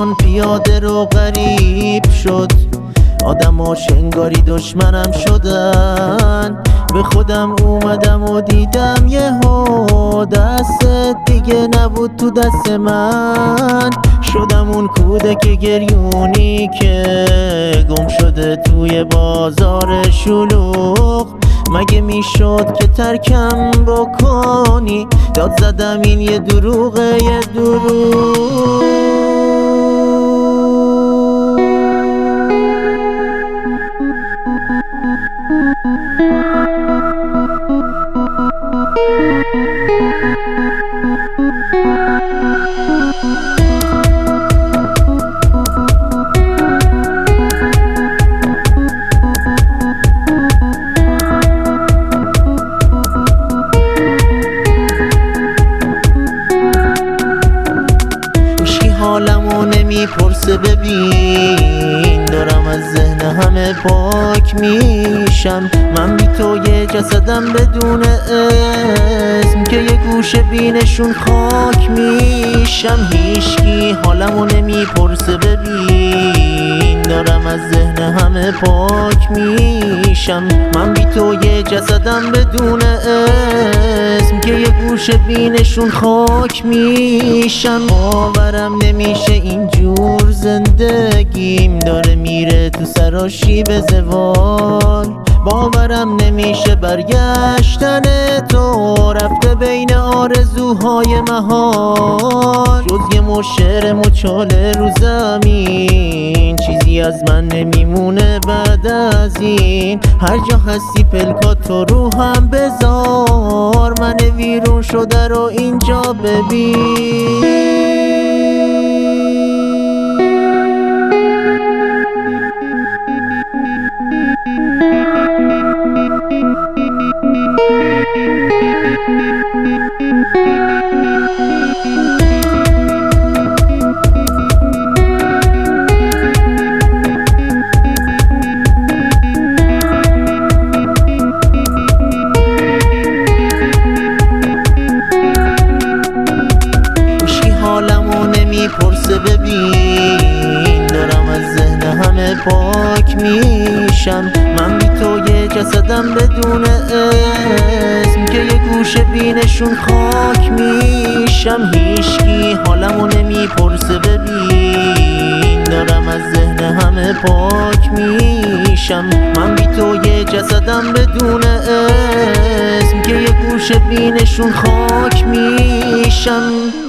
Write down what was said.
جهان پیاده رو غریب شد، آدماش انگاری دشمنم شدن. به خودم اومدم و دیدم یهو دست دیگه نبود تو دست من. شدم اون کودک گریونی که گم شده توی بازار شلوغ. مگه میشد که ترکم بکنی؟ داد زدم این یه دروغه، یه دروغ. حالمو نمیپرسه، ببین دارم از ذهن همه پاک میشم. من بی تو یه جسدم بدون اسم که یه گوشه بینشون خاک میشم. هیچکی حالمو نمیپرسه، ببین دارم از ذهن همه پاک میشم. من بی تو یه جسدم بدون اسم که یه گوشه بینشون خاک میشم. باورم نمیشه اینجور زندگیم داره میره تو سراشی به زوال. باورم نمیشه برگشتن تو رفته بین آرزوهای محال. جز یه مشعر مچاله رو زمین چیزی از من نمیمونه بعد از این. هر جا هستی پلکاتو رو هم بذار، من ویرون شده رو اینجا ببین. حالمو نمیپرسه، ببین دارم از ذهن همه پاک میشم. من بی تو یه جسدم بدون اسم که یه گوشه بینشون خاک میشم. هیچکی حالمو نمیپرسه، ببین دارم از ذهن همه پاک میشم. من بی تو یه جسدم بدون اسم که یه گوشه بینشون خاک میشم.